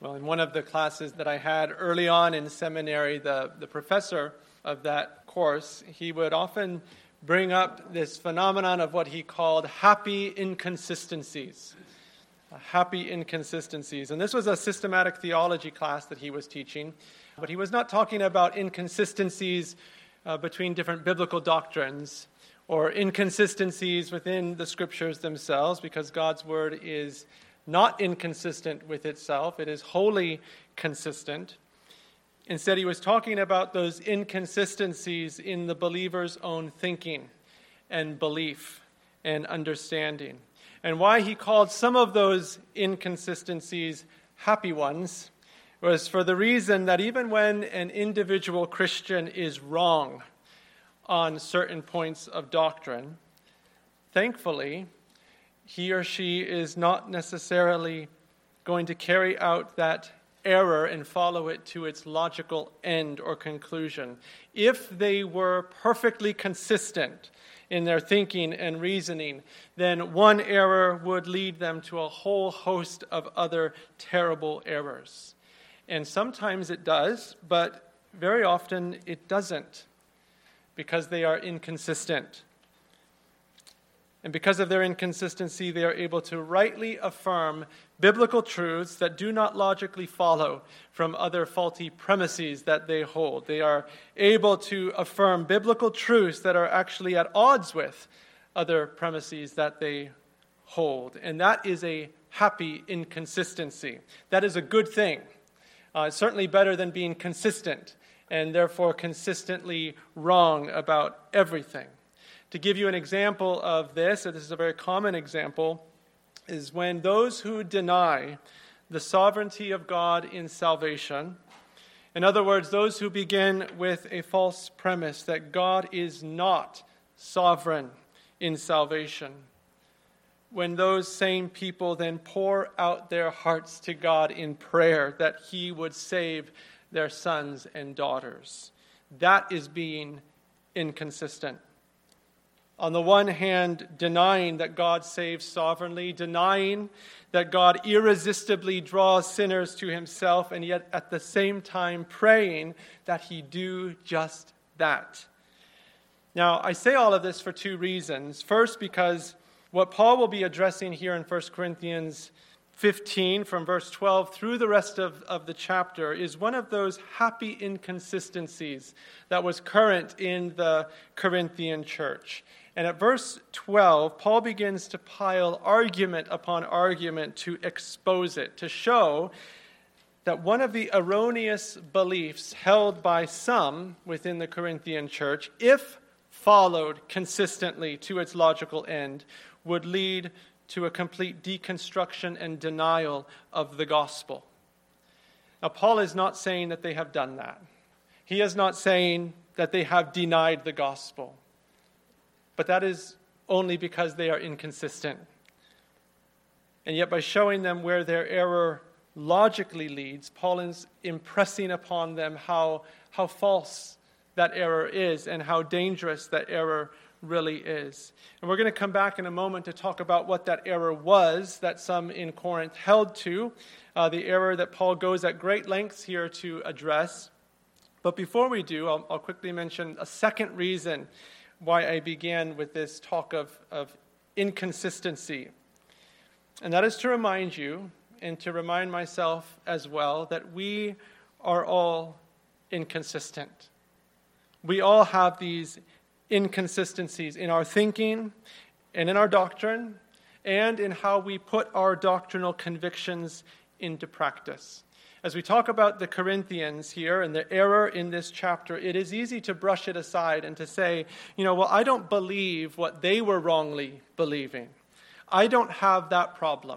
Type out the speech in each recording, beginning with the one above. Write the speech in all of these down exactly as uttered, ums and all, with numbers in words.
Well, in one of the classes that I had early on in seminary, the, the professor of that course, he would often bring up this phenomenon of what he called happy inconsistencies. Uh, happy inconsistencies. And this was a systematic theology class that he was teaching, but he was not talking about inconsistencies uh, between different biblical doctrines or inconsistencies within the scriptures themselves, because God's word is not inconsistent with itself. It is wholly consistent. Instead, he was talking about those inconsistencies in the believer's own thinking and belief and understanding. And why he called some of those inconsistencies happy ones was for the reason that even when an individual Christian is wrong on certain points of doctrine, thankfully, he or she is not necessarily going to carry out that error and follow it to its logical end or conclusion. If they were perfectly consistent in their thinking and reasoning, then one error would lead them to a whole host of other terrible errors. And sometimes it does, but very often it doesn't, because they are inconsistent. And because of their inconsistency, they are able to rightly affirm biblical truths that do not logically follow from other faulty premises that they hold. They are able to affirm biblical truths that are actually at odds with other premises that they hold. And that is a happy inconsistency. That is a good thing. Uh, it's certainly better than being consistent and therefore consistently wrong about everything. To give you an example of this, and this is a very common example, is when those who deny the sovereignty of God in salvation, in other words, those who begin with a false premise that God is not sovereign in salvation, when those same people then pour out their hearts to God in prayer that He would save their sons and daughters, that is being inconsistent. On the one hand, denying that God saves sovereignly, denying that God irresistibly draws sinners to Himself, and yet at the same time praying that He do just that. Now, I say all of this for two reasons. First, because what Paul will be addressing here in First Corinthians fifteen, from verse twelve through the rest of, of the chapter, is one of those happy inconsistencies that was current in the Corinthian church. And at verse twelve, Paul begins to pile argument upon argument to expose it, to show that one of the erroneous beliefs held by some within the Corinthian church, if followed consistently to its logical end, would lead to a complete deconstruction and denial of the gospel. Now, Paul is not saying that they have done that. He is not saying that they have denied the gospel. But that is only because they are inconsistent. And yet by showing them where their error logically leads, Paul is impressing upon them how, how false that error is and how dangerous that error really is. And we're going to come back in a moment to talk about what that error was that some in Corinth held to, uh, the error that Paul goes at great lengths here to address. But before we do, I'll, I'll quickly mention a second reason why I began with this talk of, of inconsistency. And that is to remind you, and to remind myself as well, that we are all inconsistent. We all have these inconsistencies in our thinking and in our doctrine and in how we put our doctrinal convictions into practice. As we talk about the Corinthians here and the error in this chapter, it is easy to brush it aside and to say, you know, well, I don't believe what they were wrongly believing. I don't have that problem.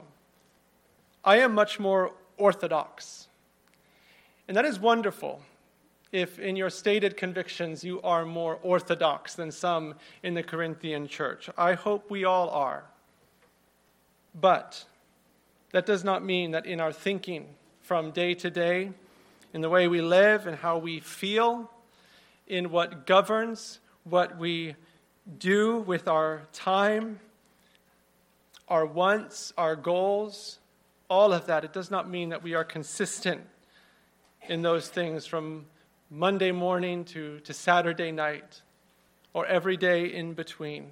I am much more orthodox. And that is wonderful if in your stated convictions you are more orthodox than some in the Corinthian church. I hope we all are. But that does not mean that in our thinking from day to day, in the way we live and how we feel, in what governs what we do with our time, our wants, our goals, all of that, it does not mean that we are consistent in those things from Monday morning to, to Saturday night or every day in between,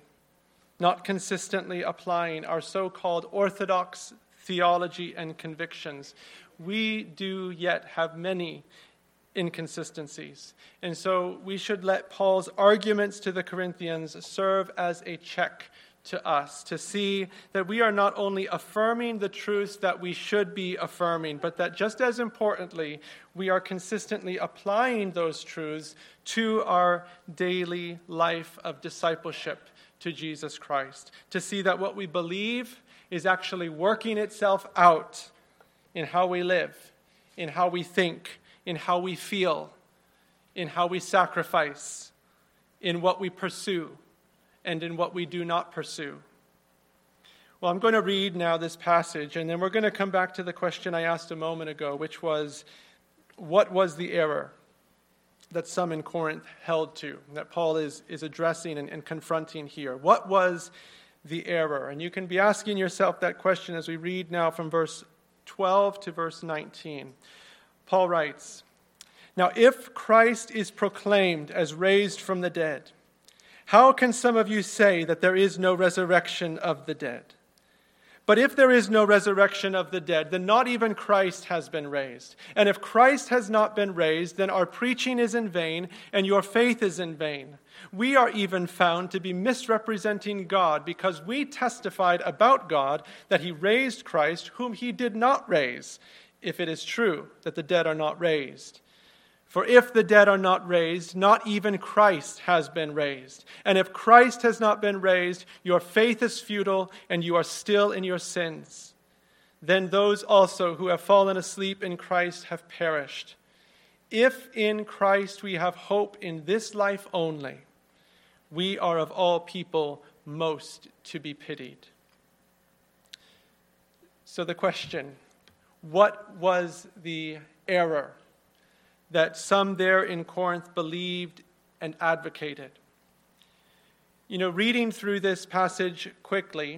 not consistently applying our so-called orthodox theology and convictions. We do yet have many inconsistencies. And so we should let Paul's arguments to the Corinthians serve as a check to us, to see that we are not only affirming the truths that we should be affirming, but that just as importantly, we are consistently applying those truths to our daily life of discipleship to Jesus Christ, to see that what we believe is actually working itself out in how we live, in how we think, in how we feel, in how we sacrifice, in what we pursue, and in what we do not pursue. Well, I'm going to read now this passage, and then we're going to come back to the question I asked a moment ago, which was, what was the error that some in Corinth held to, that Paul is, is addressing and, and confronting here? What was the error? And you can be asking yourself that question as we read now from verse twelve to verse nineteen. Paul writes, "Now if Christ is proclaimed as raised from the dead, how can some of you say that there is no resurrection of the dead? But if there is no resurrection of the dead, then not even Christ has been raised. And if Christ has not been raised, then our preaching is in vain, and your faith is in vain. We are even found to be misrepresenting God, because we testified about God that he raised Christ, whom he did not raise, if it is true that the dead are not raised. For if the dead are not raised, not even Christ has been raised. And if Christ has not been raised, your faith is futile, and you are still in your sins. Then those also who have fallen asleep in Christ have perished. If in Christ we have hope in this life only, we are of all people most to be pitied." So the question, what was the error that some there in Corinth believed and advocated? You know, reading through this passage quickly,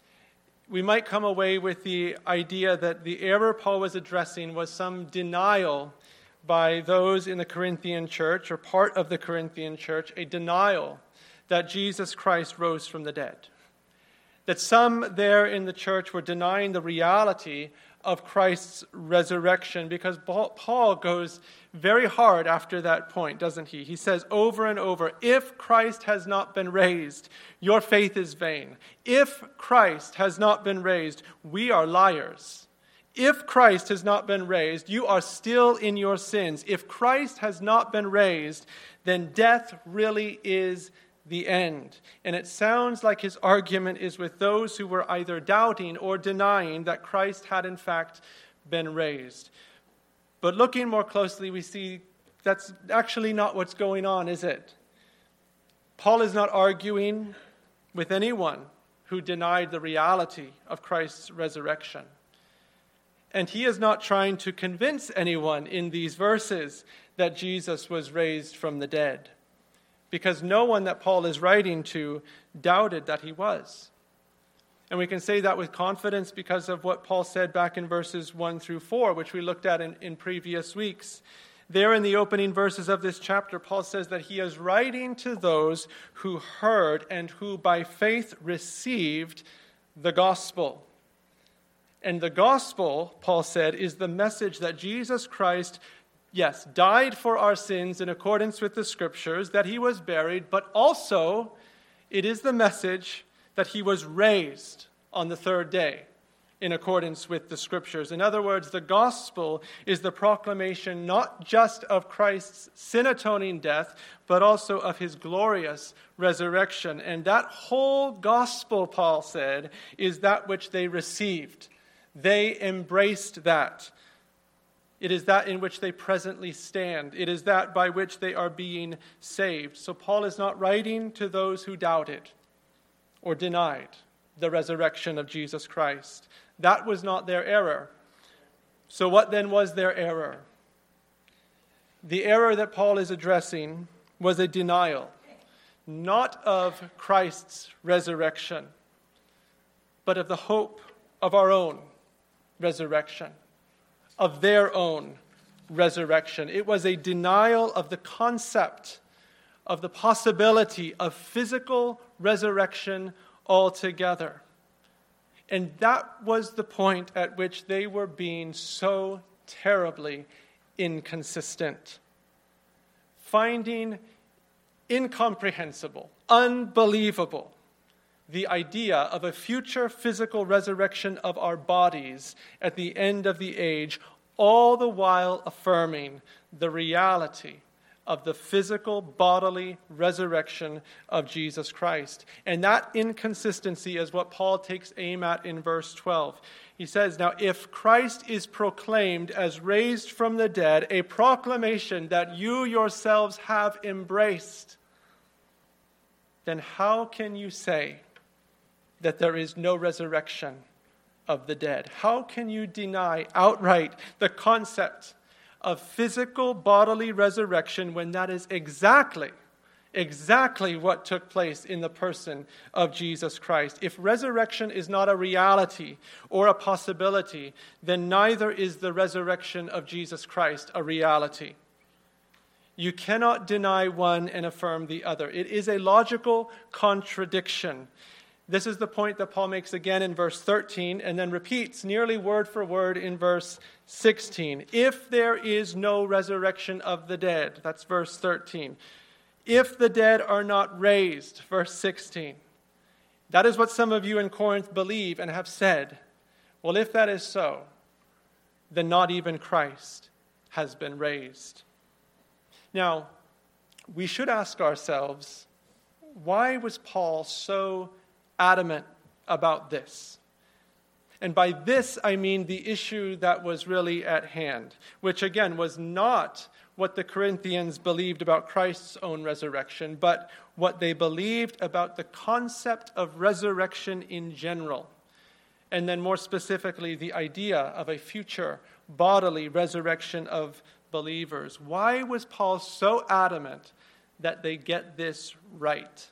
we might come away with the idea that the error Paul was addressing was some denial by those in the Corinthian church, or part of the Corinthian church, a denial that Jesus Christ rose from the dead. That some there in the church were denying the reality of Christ's resurrection, because Paul goes very hard after that point, doesn't he? He says over and over, if Christ has not been raised, your faith is vain. If Christ has not been raised, we are liars. If Christ has not been raised, you are still in your sins. If Christ has not been raised, then death really is the end. And it sounds like his argument is with those who were either doubting or denying that Christ had in fact been raised. But looking more closely, we see that's actually not what's going on, is it? Paul is not arguing with anyone who denied the reality of Christ's resurrection. And he is not trying to convince anyone in these verses that Jesus was raised from the dead, because no one that Paul is writing to doubted that he was. And we can say that with confidence because of what Paul said back in verses one through four, which we looked at in, in previous weeks. There in the opening verses of this chapter, Paul says that he is writing to those who heard and who by faith received the gospel. And the gospel, Paul said, is the message that Jesus Christ, yes, died for our sins in accordance with the scriptures, that he was buried, but also it is the message that he was raised on the third day in accordance with the scriptures. In other words, the gospel is the proclamation not just of Christ's sin-atoning death, but also of his glorious resurrection. And that whole gospel, Paul said, is that which they received. They embraced that. It is that in which they presently stand. It is that by which they are being saved. So Paul is not writing to those who doubted or denied the resurrection of Jesus Christ. That was not their error. So what then was their error? The error that Paul is addressing was a denial, not of Christ's resurrection, but of the hope of our own resurrection, of their own resurrection. It was a denial of the concept of the possibility of physical resurrection altogether. And that was the point at which they were being so terribly inconsistent, finding incomprehensible, unbelievable, the idea of a future physical resurrection of our bodies at the end of the age, all the while affirming the reality of the physical bodily resurrection of Jesus Christ. And that inconsistency is what Paul takes aim at in verse twelve. He says, now if Christ is proclaimed as raised from the dead, a proclamation that you yourselves have embraced, then how can you say that there is no resurrection of the dead? How can you deny outright the concept of physical bodily resurrection when that is exactly, exactly what took place in the person of Jesus Christ? If resurrection is not a reality or a possibility, then neither is the resurrection of Jesus Christ a reality. You cannot deny one and affirm the other. It is a logical contradiction. This is the point that Paul makes again in verse thirteen and then repeats nearly word for word in verse sixteen. If there is no resurrection of the dead, that's verse thirteen. If the dead are not raised, verse sixteen. That is what some of you in Corinth believe and have said. Well, if that is so, then not even Christ has been raised. Now, we should ask ourselves, why was Paul so adamant about this? And by this, I mean the issue that was really at hand, which again was not what the Corinthians believed about Christ's own resurrection, but what they believed about the concept of resurrection in general, and then more specifically, the idea of a future bodily resurrection of believers. Why was Paul so adamant that they get this right?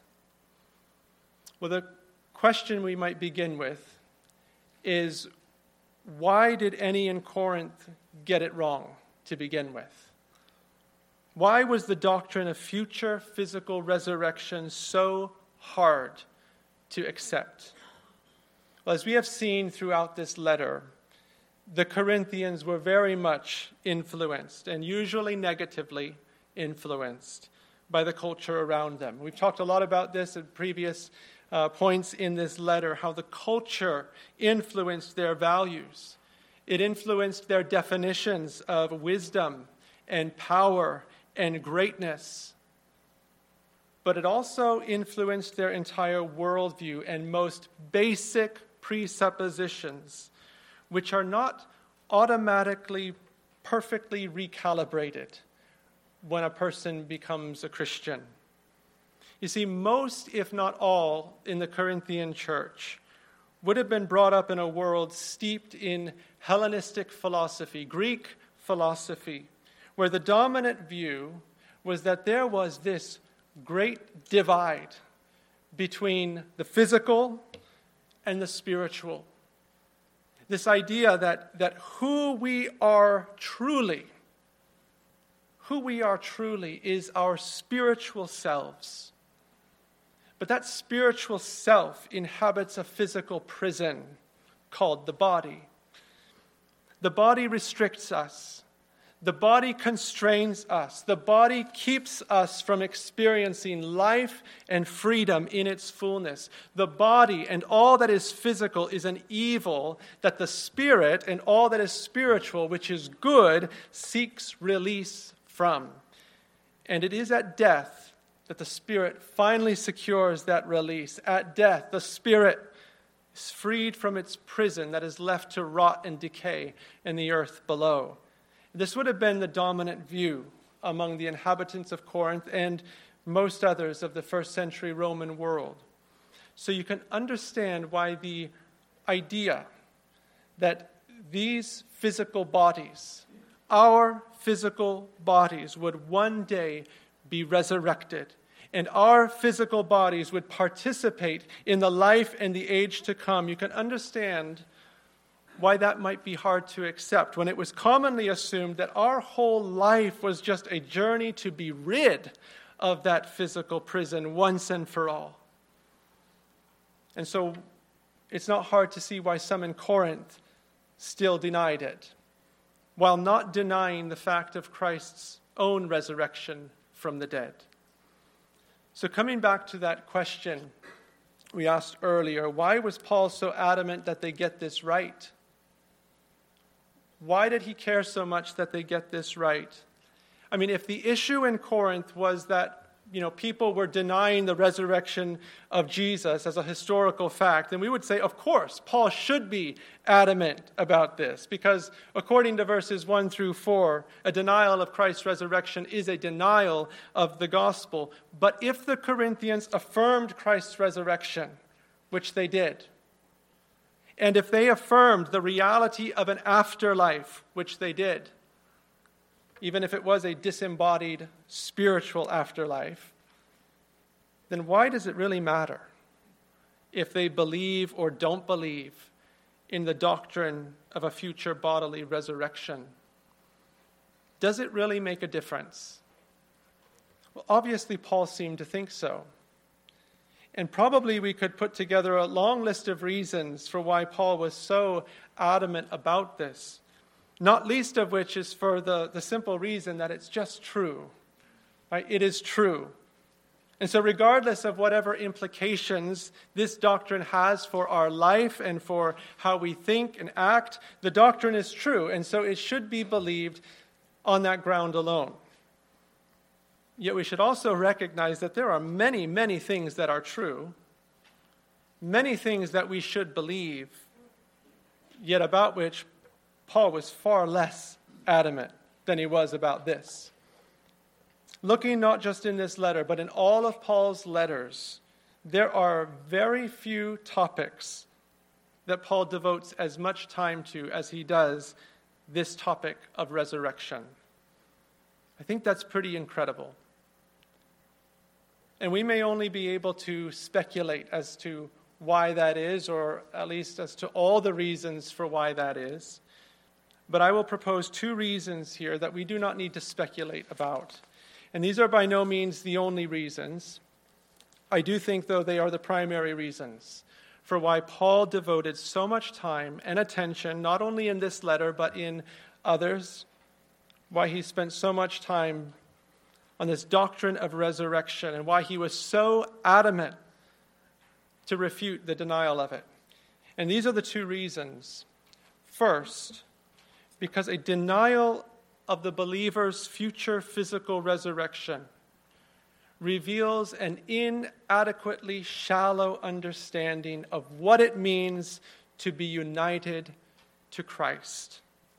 Well, the question we might begin with is, why did any in Corinth get it wrong to begin with? Why was the doctrine of future physical resurrection so hard to accept? Well, as we have seen throughout this letter, the Corinthians were very much influenced, and usually negatively influenced, by the culture around them. We've talked a lot about this at previous uh, points in this letter, how the culture influenced their values. It influenced their definitions of wisdom and power and greatness. But it also influenced their entire worldview and most basic presuppositions, which are not automatically perfectly recalibrated when a person becomes a Christian. You see, most, if not all, in the Corinthian church would have been brought up in a world steeped in Hellenistic philosophy, Greek philosophy, where the dominant view was that there was this great divide between the physical and the spiritual. This idea that, that who we are truly, who we are truly is our spiritual selves. But that spiritual self inhabits a physical prison called the body. The body restricts us. The body constrains us. The body keeps us from experiencing life and freedom in its fullness. The body and all that is physical is an evil that the spirit and all that is spiritual, which is good, seeks release from. And it is at death that the spirit finally secures that release. At death, the spirit is freed from its prison that is left to rot and decay in the earth below. This would have been the dominant view among the inhabitants of Corinth and most others of the first century Roman world. So you can understand why the idea that these physical bodies, our physical bodies, would one day be resurrected, and our physical bodies would participate in the life and the age to come. You can understand why that might be hard to accept when it was commonly assumed that our whole life was just a journey to be rid of that physical prison once and for all. And so it's not hard to see why some in Corinth still denied it, while not denying the fact of Christ's own resurrection from the dead. So coming back to that question we asked earlier, why was Paul so adamant that they get this right? Why did he care so much that they get this right? I mean, if the issue in Corinth was that, you know, people were denying the resurrection of Jesus as a historical fact, then we would say, of course, Paul should be adamant about this, because according to verses one through four, a denial of Christ's resurrection is a denial of the gospel. But if the Corinthians affirmed Christ's resurrection, which they did, and if they affirmed the reality of an afterlife, which they did, even if it was a disembodied spiritual afterlife, then why does it really matter if they believe or don't believe in the doctrine of a future bodily resurrection? Does it really make a difference? Well, obviously, Paul seemed to think so. And probably we could put together a long list of reasons for why Paul was so adamant about this, not least of which is for the, the simple reason that it's just true. Right? It is true. And so regardless of whatever implications this doctrine has for our life and for how we think and act, the doctrine is true, and so it should be believed on that ground alone. Yet we should also recognize that there are many, many things that are true, many things that we should believe, yet about which Paul was far less adamant than he was about this. Looking not just in this letter, but in all of Paul's letters, there are very few topics that Paul devotes as much time to as he does this topic of resurrection. I think that's pretty incredible. And we may only be able to speculate as to why that is, or at least as to all the reasons for why that is. But I will propose two reasons here that we do not need to speculate about. And these are by no means the only reasons. I do think, though, they are the primary reasons for why Paul devoted so much time and attention, not only in this letter, but in others, why he spent so much time on this doctrine of resurrection, and why he was so adamant to refute the denial of it. And these are the two reasons. First, because a denial of the believer's future physical resurrection reveals an inadequately shallow understanding of what it means to be united to Christ.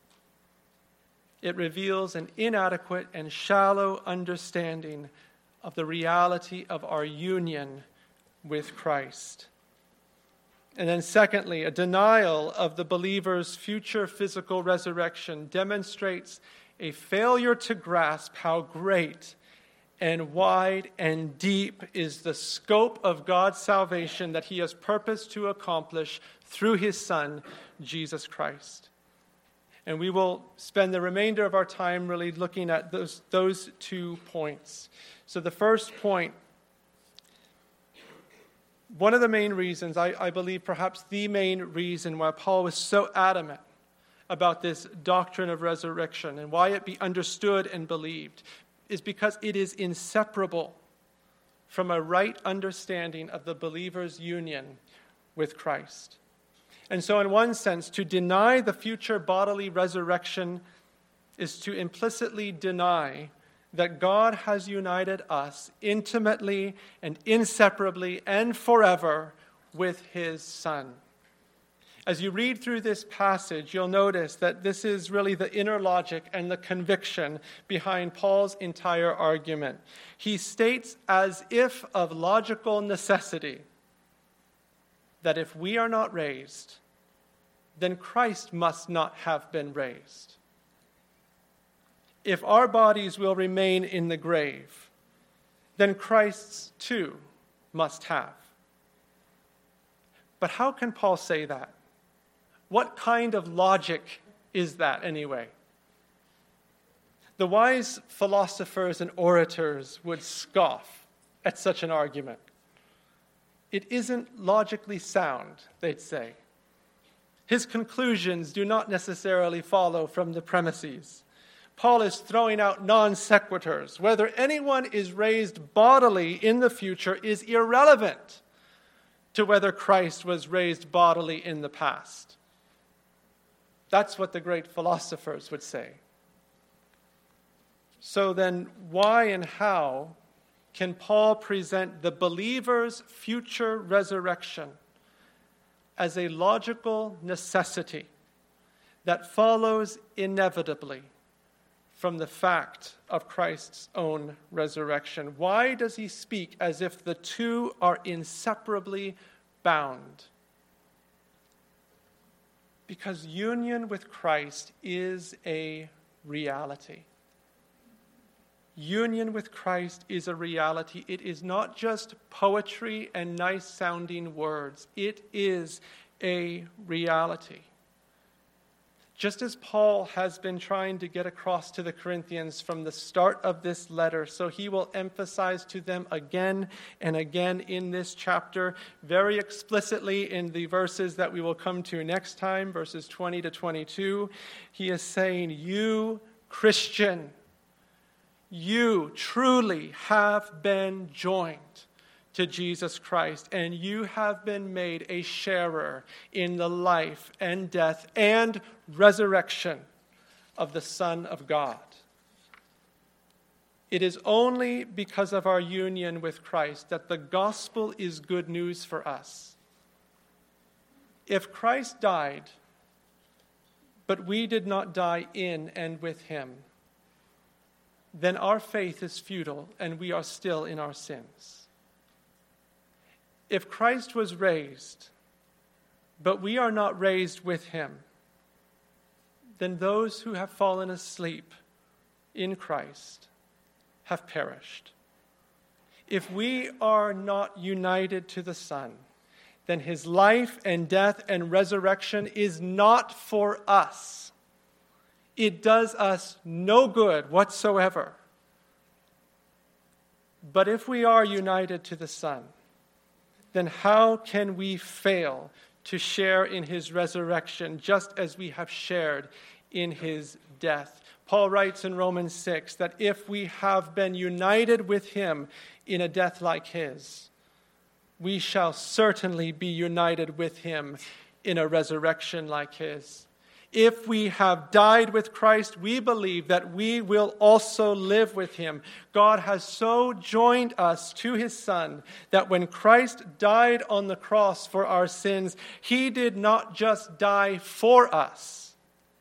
It reveals an inadequate and shallow understanding of the reality of our union with Christ. And then secondly, a denial of the believer's future physical resurrection demonstrates a failure to grasp how great and wide and deep is the scope of God's salvation that he has purposed to accomplish through his Son, Jesus Christ. And we will spend the remainder of our time really looking at those, those two points. So the first point, one of the main reasons, I, I believe perhaps the main reason why Paul was so adamant about this doctrine of resurrection and why it be understood and believed, is because it is inseparable from a right understanding of the believer's union with Christ. And so in one sense, to deny the future bodily resurrection is to implicitly deny that God has united us intimately and inseparably and forever with his Son. As you read through this passage, you'll notice that this is really the inner logic and the conviction behind Paul's entire argument. He states as if of logical necessity that if we are not raised, then Christ must not have been raised. If our bodies will remain in the grave, then Christ's too must have. But how can Paul say that? What kind of logic is that anyway? The wise philosophers and orators would scoff at such an argument. It isn't logically sound, they'd say. His conclusions do not necessarily follow from the premises. Paul is throwing out non sequiturs. Whether anyone is raised bodily in the future is irrelevant to whether Christ was raised bodily in the past. That's what the great philosophers would say. So then, why and how can Paul present the believer's future resurrection as a logical necessity that follows inevitably from the fact of Christ's own resurrection? Why does he speak as if the two are inseparably bound? Because union with Christ is a reality. Union with Christ is a reality. It is not just poetry and nice-sounding words. It is a reality. Just as Paul has been trying to get across to the Corinthians from the start of this letter, so he will emphasize to them again and again in this chapter, very explicitly in the verses that we will come to next time, verses twenty to twenty-two. He is saying, you, Christian, you truly have been joined to Jesus Christ, and you have been made a sharer in the life and death and resurrection of the Son of God. It is only because of our union with Christ that the gospel is good news for us. If Christ died, but we did not die in and with him, then our faith is futile and we are still in our sins. If Christ was raised, but we are not raised with him, then those who have fallen asleep in Christ have perished. If we are not united to the Son, then his life and death and resurrection is not for us. It does us no good whatsoever. But if we are united to the Son, then how can we fail to share in his resurrection just as we have shared in his death? Paul writes in Romans six that if we have been united with him in a death like his, we shall certainly be united with him in a resurrection like his. If we have died with Christ, we believe that we will also live with him. God has so joined us to his Son that when Christ died on the cross for our sins, he did not just die for us,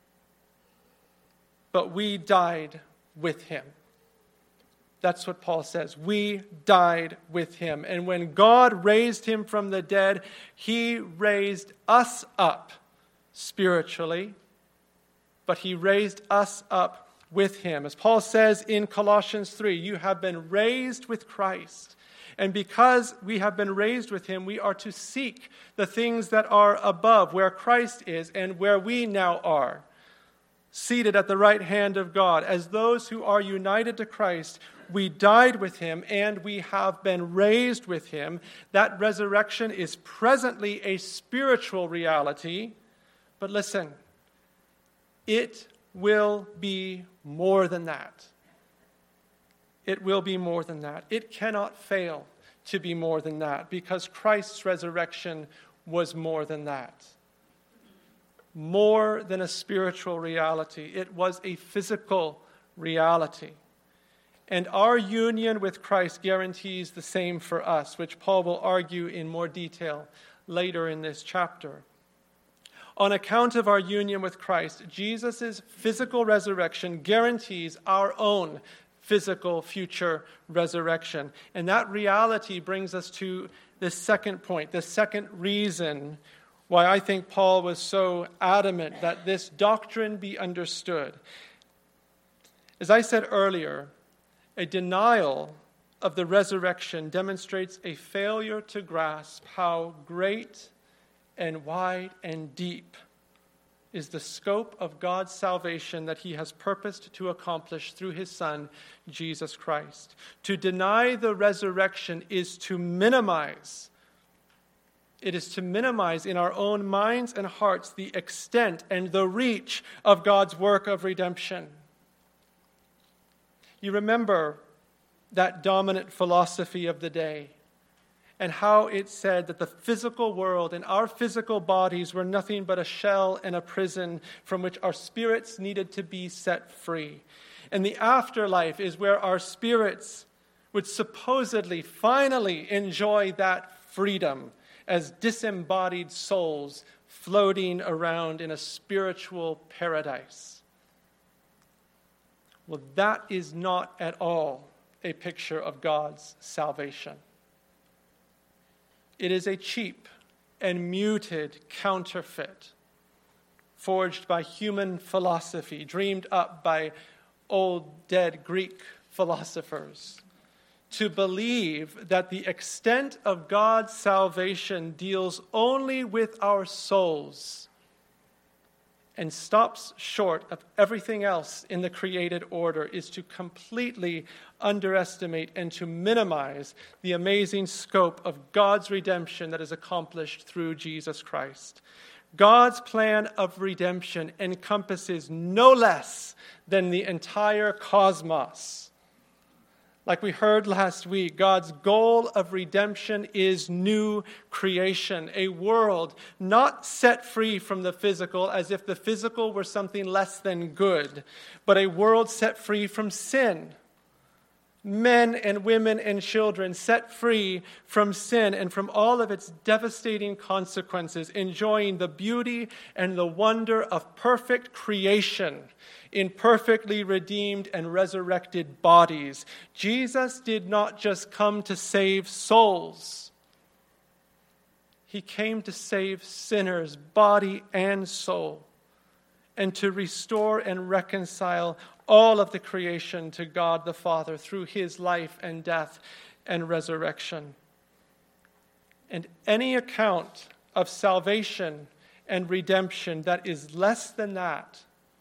but we died with him. That's what Paul says. We died with him. And when God raised him from the dead, he raised us up spiritually, but he raised us up with him. As Paul says in Colossians three, you have been raised with Christ. And because we have been raised with him, we are to seek the things that are above, where Christ is and where we now are, seated at the right hand of God. As those who are united to Christ, we died with him and we have been raised with him. That resurrection is presently a spiritual reality. But listen, it will be more than that. It will be more than that. It cannot fail to be more than that because Christ's resurrection was more than that. More than a spiritual reality. It was a physical reality. And our union with Christ guarantees the same for us, which Paul will argue in more detail later in this chapter. On account of our union with Christ, Jesus' physical resurrection guarantees our own physical future resurrection. And that reality brings us to the second point, the second reason why I think Paul was so adamant that this doctrine be understood. As I said earlier, a denial of the resurrection demonstrates a failure to grasp how great and wide and deep is the scope of God's salvation that he has purposed to accomplish through his Son, Jesus Christ. To deny the resurrection is to minimize. It is to minimize in our own minds and hearts the extent and the reach of God's work of redemption. You remember that dominant philosophy of the day, and how it said that the physical world and our physical bodies were nothing but a shell and a prison from which our spirits needed to be set free. And the afterlife is where our spirits would supposedly finally enjoy that freedom as disembodied souls floating around in a spiritual paradise. Well, that is not at all a picture of God's salvation. It is a cheap and muted counterfeit forged by human philosophy, dreamed up by old dead Greek philosophers, to believe that the extent of God's salvation deals only with our souls and stops short of everything else in the created order is to completely underestimate and to minimize the amazing scope of God's redemption that is accomplished through Jesus Christ. God's plan of redemption encompasses no less than the entire cosmos. Like we heard last week, God's goal of redemption is new creation, a world not set free from the physical as if the physical were something less than good, but a world set free from sin. Men and women and children set free from sin and from all of its devastating consequences, enjoying the beauty and the wonder of perfect creation in perfectly redeemed and resurrected bodies. Jesus did not just come to save souls. He came to save sinners, body and soul, and to restore and reconcile all of the creation to God the Father through his life and death and resurrection. And any account of salvation and redemption that is less than that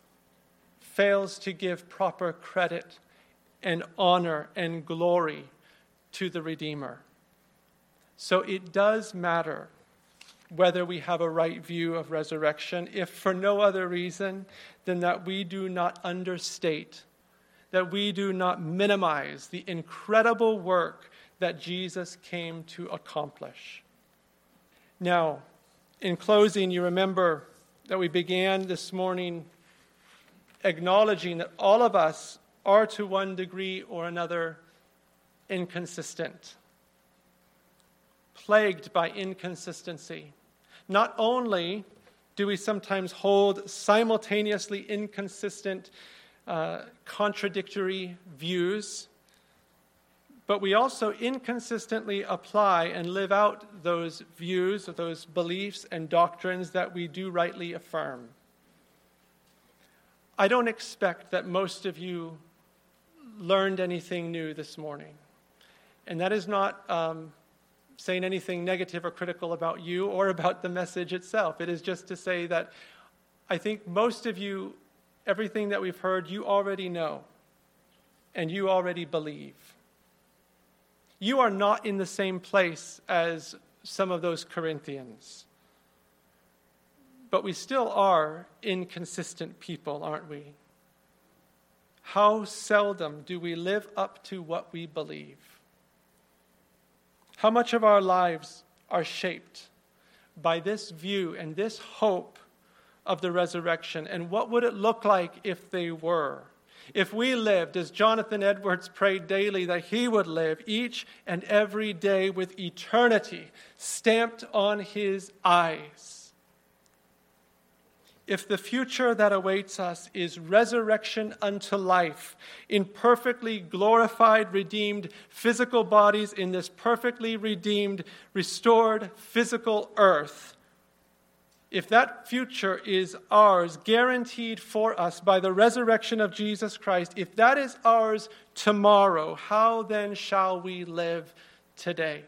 fails to give proper credit and honor and glory to the Redeemer. So it does matter whether we have a right view of resurrection, if for no other reason than that we do not understate, that we do not minimize the incredible work that Jesus came to accomplish. Now, in closing, you remember that we began this morning acknowledging that all of us are to one degree or another inconsistent, plagued by inconsistency. Not only do we sometimes hold simultaneously inconsistent, uh, contradictory views, but we also inconsistently apply and live out those views, or those beliefs and doctrines that we do rightly affirm. I don't expect that most of you learned anything new this morning. And that is not um, saying anything negative or critical about you or about the message itself. It is just to say that I think most of you, everything that we've heard, you already know and you already believe. You are not in the same place as some of those Corinthians. But we still are inconsistent people, aren't we? How seldom do we live up to what we believe? How much of our lives are shaped by this view and this hope of the resurrection? And what would it look like if they were? If we lived, as Jonathan Edwards prayed daily, that he would live each and every day with eternity stamped on his eyes. If the future that awaits us is resurrection unto life in perfectly glorified, redeemed physical bodies in this perfectly redeemed, restored physical earth, if that future is ours, guaranteed for us by the resurrection of Jesus Christ, if that is ours tomorrow, how then shall we live today?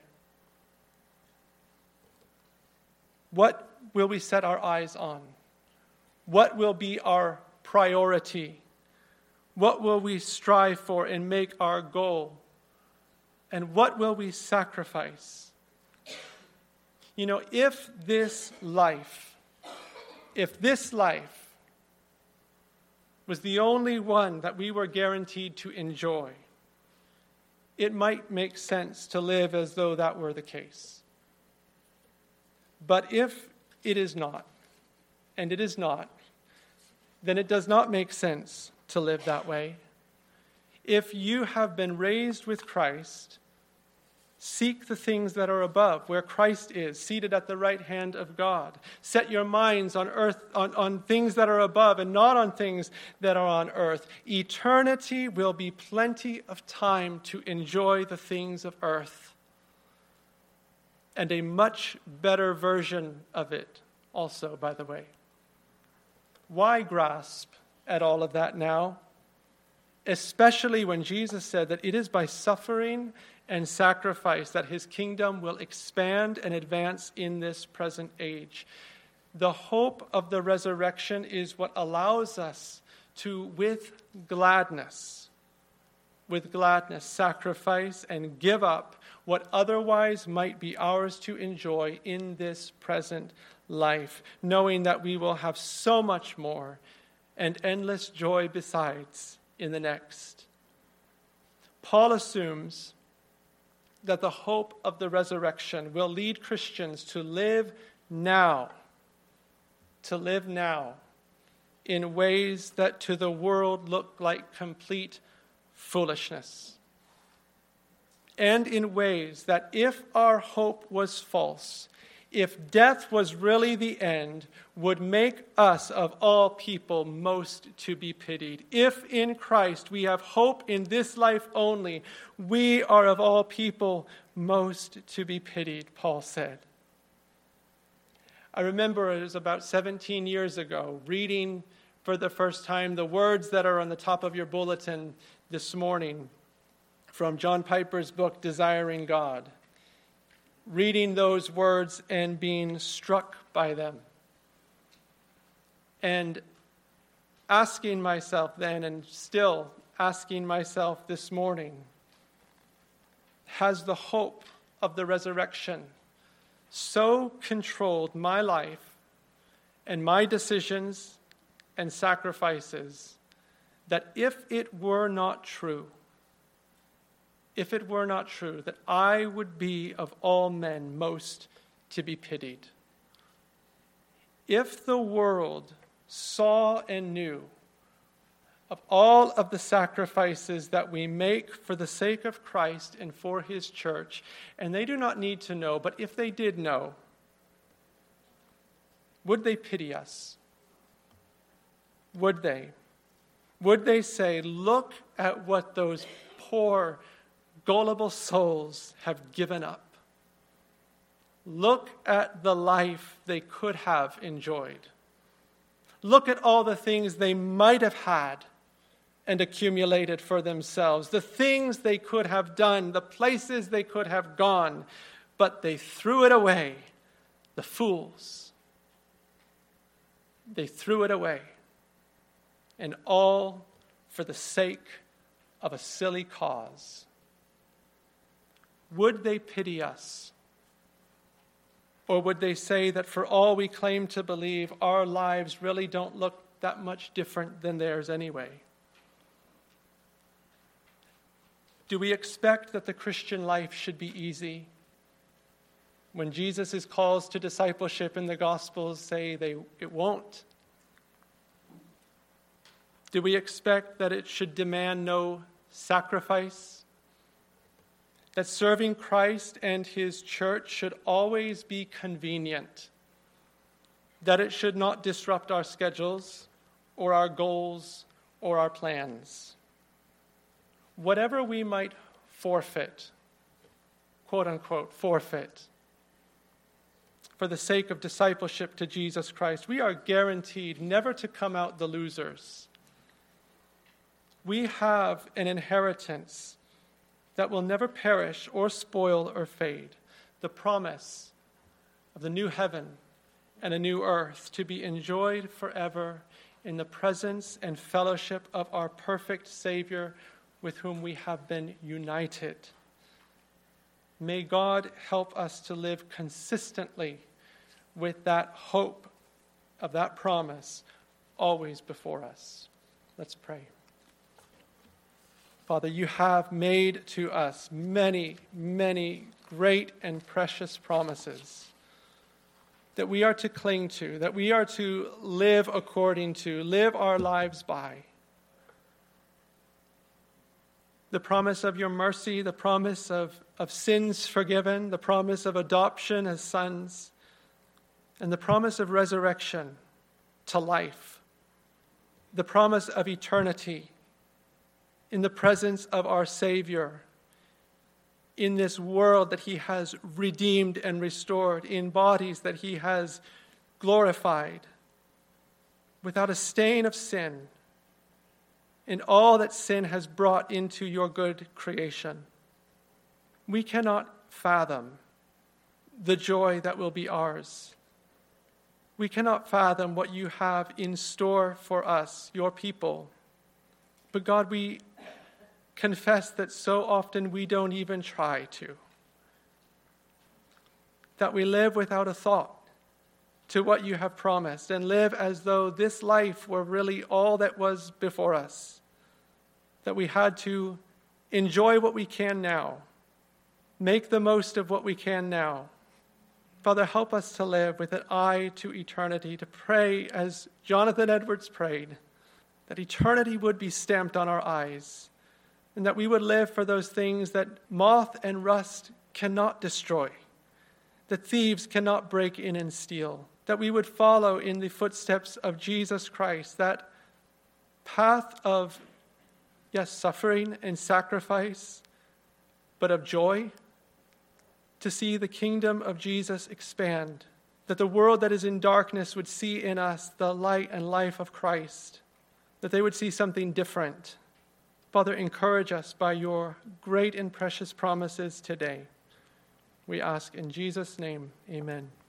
What will we set our eyes on? What will be our priority? What will we strive for and make our goal? And what will we sacrifice? You know, if this life, if this life was the only one that we were guaranteed to enjoy, it might make sense to live as though that were the case. But if it is not, and it is not, then it does not make sense to live that way. If you have been raised with Christ, seek the things that are above, where Christ is, seated at the right hand of God. Set your minds on earth, on, on things that are above and not on things that are on earth. Eternity will be plenty of time to enjoy the things of earth, and a much better version of it also, by the way. Why grasp at all of that now? Especially when Jesus said that it is by suffering and sacrifice that his kingdom will expand and advance in this present age. The hope of the resurrection is what allows us to, with gladness, with gladness, sacrifice and give up what otherwise might be ours to enjoy in this present life, knowing that we will have so much more and endless joy besides in the next. Paul assumes that the hope of the resurrection will lead Christians to live now, to live now in ways that to the world look like complete foolishness, and in ways that if our hope was false, if death was really the end, would make us of all people most to be pitied. If in Christ we have hope in this life only, we are of all people most to be pitied, Paul said. I remember it was about seventeen years ago, reading for the first time the words that are on the top of your bulletin this morning from John Piper's book, Desiring God. Reading those words and being struck by them. And asking myself then, and still asking myself this morning, has the hope of the resurrection so controlled my life and my decisions and sacrifices that if it were not true, if it were not true, that I would be of all men most to be pitied? If the world saw and knew of all of the sacrifices that we make for the sake of Christ and for his church, and they do not need to know, but if they did know, would they pity us? Would they? Would they say, look at what those poor, gullible souls have given up. Look at the life they could have enjoyed. Look at all the things they might have had and accumulated for themselves, the things they could have done, the places they could have gone, but they threw it away, the fools. They threw it away, and all for the sake of a silly cause. Would they pity us? Or would they say that for all we claim to believe, our lives really don't look that much different than theirs anyway? Do we expect that the Christian life should be easy? When Jesus' calls to discipleship in the Gospels say they it won't. Do we expect that it should demand no sacrifice? That serving Christ and his church should always be convenient? That it should not disrupt our schedules or our goals or our plans? Whatever we might forfeit, quote unquote, forfeit, for the sake of discipleship to Jesus Christ, we are guaranteed never to come out the losers. We have an inheritance that will never perish or spoil or fade, the promise of the new heaven and a new earth to be enjoyed forever in the presence and fellowship of our perfect Savior with whom we have been united. May God help us to live consistently with that hope of that promise always before us. Let's pray. Father, you have made to us many, many great and precious promises that we are to cling to, that we are to live according to, live our lives by. The promise of your mercy, the promise of, of sins forgiven, the promise of adoption as sons, and the promise of resurrection to life, the promise of eternity in the presence of our Savior, in this world that he has redeemed and restored, in bodies that he has glorified, without a stain of sin, in all that sin has brought into your good creation. We cannot fathom the joy that will be ours. We cannot fathom what you have in store for us, your people. But God, we confess that so often we don't even try to. That we live without a thought to what you have promised and live as though this life were really all that was before us. That we had to enjoy what we can now, make the most of what we can now. Father, help us to live with an eye to eternity, to pray as Jonathan Edwards prayed, that eternity would be stamped on our eyes, and that we would live for those things that moth and rust cannot destroy, that thieves cannot break in and steal, that we would follow in the footsteps of Jesus Christ, that path of, yes, suffering and sacrifice, but of joy, to see the kingdom of Jesus expand, that the world that is in darkness would see in us the light and life of Christ, that they would see something different. Father, encourage us by your great and precious promises today. We ask in Jesus' name, amen.